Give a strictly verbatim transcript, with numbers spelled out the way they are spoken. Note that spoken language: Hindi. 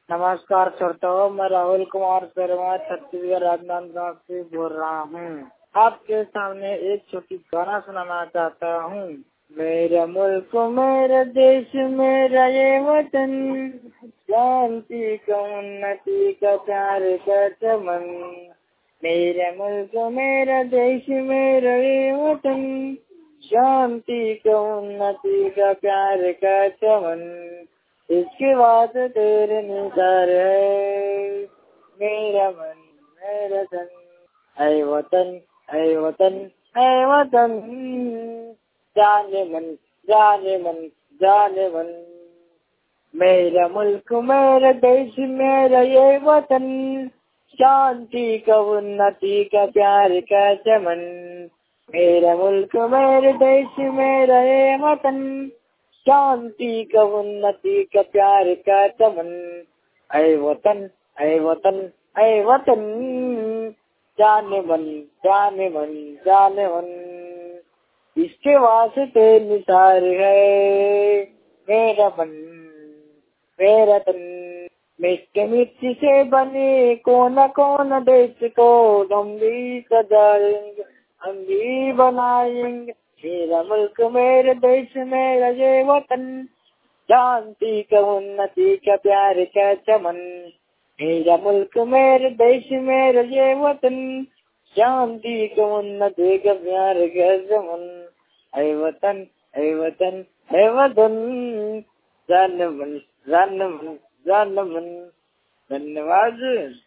नमस्कार श्रोताओं, मैं राहुल कुमार शर्मा छत्तीसगढ़ राजनांदगांव से बोल रहा हूँ। आपके सामने एक छोटी गाना सुनाना चाहता हूँ। मेरा मुल्क मेरा देश मेरा ये वतन, शांति का उन्नति का प्यार का चमन। मेरा मुल्क मेरा देश मेरा ये वतन, शांति का उन्नति का प्यार का चमन। इसके बाद तेरे निसार है मेरा मन मेरा तन। ऐ वतन ऐ वतन ऐ वतन, जाने मन जाने मन जाने मन। मेरा मुल्क मेरा देश मेरा ये वतन, शांति का उन्नति का प्यार का चमन। मेरा मुल्क मेरा देश मेरा ये वतन, शांति का उन्नति का प्यार का चमन। ऐ वतन ऐ वतन ऐ वतन, जाने मन जाने मन जाने मन। इसके वास्ते निसार है मेरा मन मेरा तन। मिट्टी मिट्टी से बने कोना कोना देश को हम भी सजाएंगे, हम भी बनाएंगे। मेरा मुल्क मेरा देश मेरा ये वतन, शांति का उन्नति का प्यार का चमन। मेरा मुल्क मेरा देश मेरा ये वतन, शांति का उन्नति का प्यार का चमन। ऐ वतन ऐ वतन ऐ वतन, जान मन जान मन जान मन। धन्यवाद।